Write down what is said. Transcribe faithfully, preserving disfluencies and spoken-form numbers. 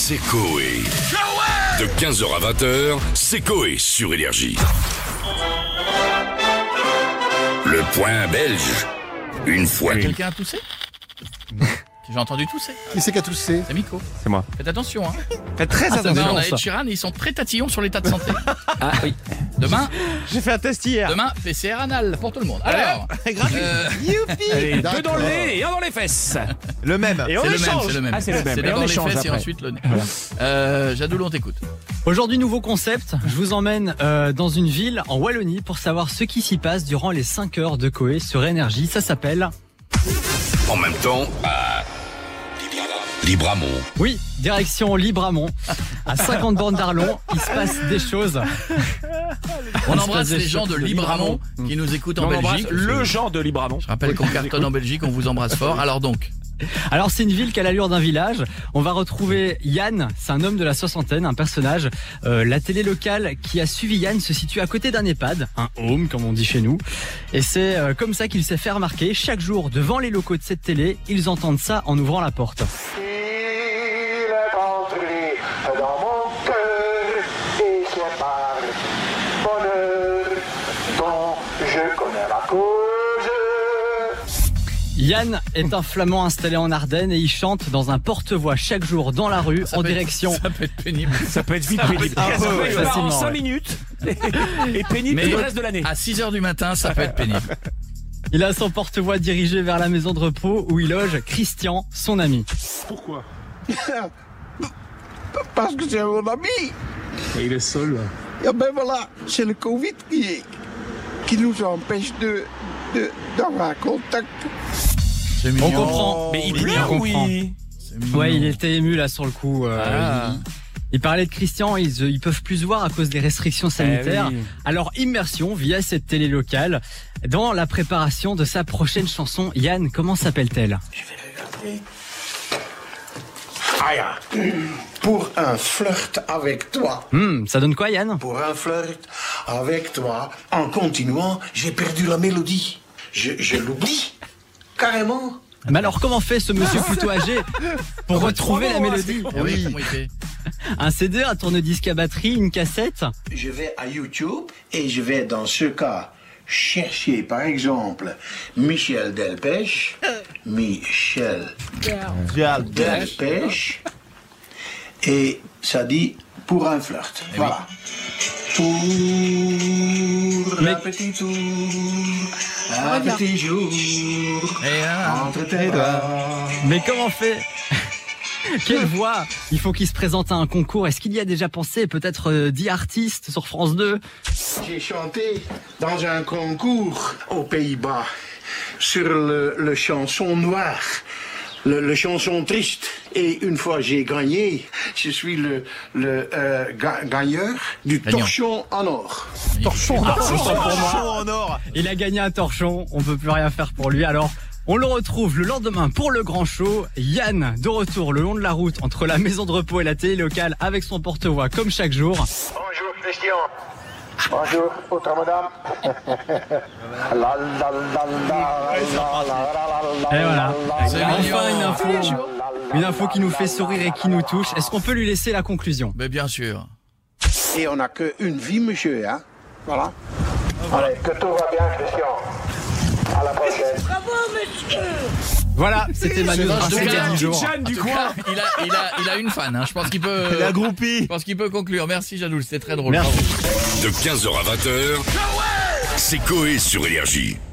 c'est Coé. De quinze heures à vingt heures, c'est Coé sur Énergie. Le point belge. Une fois. Quelqu'un a toussé? J'ai entendu tousser. Qui c'est qui a toussé? C'est Miko. C'est moi. Faites attention, hein. Faites très Ah, attention. demain, on a Ed Sheeran et ils sont très tatillons sur l'état de santé. Ah oui. Demain, J'ai fait un test hier. demain, P C R anal pour tout le monde. Alors, euh, Allez, D'accord. deux dans le nez et un dans les fesses. Le même. Et on c'est le même, échange. c'est le même. Ah, c'est le même. C'est Et on d'abord les échange fesses et après. ensuite le nez. Euh, Jadoul, on t'écoute. Aujourd'hui, nouveau concept. Je vous emmène euh, dans une ville en Wallonie pour savoir ce qui s'y passe durant les cinq heures de Coé sur Énergie. Ça s'appelle... En même temps, à Libramont. Oui, direction Libramont. À cinquante bornes d'Arlon, il se passe des choses. On Il se embrasse passe des les gens de choses Libramont qui nous écoutent en On embrasse Belgique. le Jean de Libramont. Je rappelle qu'on cartonne en Belgique, on vous embrasse fort. Alors donc, Alors c'est une ville qui a l'allure d'un village. On va retrouver Yann, c'est un homme de la soixantaine, un personnage. Euh, la télé locale qui a suivi Yann se situe à côté d'un EHPAD, un home comme on dit chez nous. Et c'est euh, comme ça qu'il s'est fait remarquer. Chaque jour, devant les locaux de cette télé, ils entendent ça en ouvrant la porte. Il est entré dans mon cœur et c'est par bonheur dont je connais la cause. Yann est un flamand installé en Ardennes et il chante dans un porte-voix chaque jour dans la rue ça en peut être- direction. ça peut être pénible. Ça peut être vite pénible. un peu, Ça peut ouais, être en facilement, cinq ouais. minutes et pénible Mais le reste de l'année. à six heures du matin, ça peut être pénible. Il a son porte-voix dirigé vers la maison de repos où il loge Christian, son ami. Parce que c'est mon ami. Et il est seul là. Et ben voilà, c'est le Covid qui, qui nous empêche de, de, d'avoir contact. C'est On mignon. comprend. Mais il On pleure comprend. oui. C'est mignon. Ouais, il était ému là sur le coup. euh, Ah. il, il parlait de Christian, ils, ils peuvent plus se voir à cause des restrictions sanitaires. Eh oui. Alors immersion via cette télé locale dans la préparation de sa prochaine chanson. Yann, comment s'appelle-t-elle? Ah ya, pour un flirt avec toi. Hmm, ça donne quoi Yann? Pour un flirt avec toi, en continuant, j'ai perdu la mélodie. Je, je l'oublie, carrément. Mais alors comment fait ce monsieur plutôt âgé pour retrouver la mélodie? Ah oui, comment il fait? Un C D, un tourne-disque à batterie, une cassette? Je vais à YouTube et je vais dans ce cas chercher par exemple Michel Delpech. Michel Delpech. Et ça dit pour un flirt. Voilà. Pour Mais- un petit tour, un petit jour, Et là, entre tes doigts. Mais comment fait? Quelle voix? Il faut qu'il se présente à un concours. Est-ce qu'il y a déjà pensé? Peut-être euh, dix artistes sur France deux? J'ai chanté dans un concours aux Pays-Bas sur le, le chanson noir, le, le chanson triste. Et une fois j'ai gagné, je suis le, le euh, ga- gagneur du Gagnant. torchon en or. Torchon, Ah, torchon torchon pour moi. en or. Il a gagné un torchon, on peut plus rien faire pour lui. Alors, on le retrouve le lendemain pour le grand show. Yann, de retour le long de la route entre la maison de repos et la télé locale avec son porte-voix comme chaque jour. Bonjour Christian. Bonjour, autre madame. La, la, la, la, la, la, la, la, Et voilà. C'est Enfin mignon. une info, une info qui nous fait sourire et qui nous touche. Est-ce qu'on peut lui laisser la conclusion? Mais bien sûr. Et on n'a qu'une vie, monsieur, hein. Voilà. Allez, que tout va bien, Christian. À la prochaine. Voilà, c'était Manu En tout Dracé il y a cas, dix jours. Jeanne du En tout coin. cas, il a, il a, il a une fan. Hein. Je pense qu'il peut. Elle est groupie. Je pense qu'il peut conclure. Merci Jadoul, c'était très drôle. Merci. Bravo. De quinze heures à vingt heures, c'est Coé sur Énergie.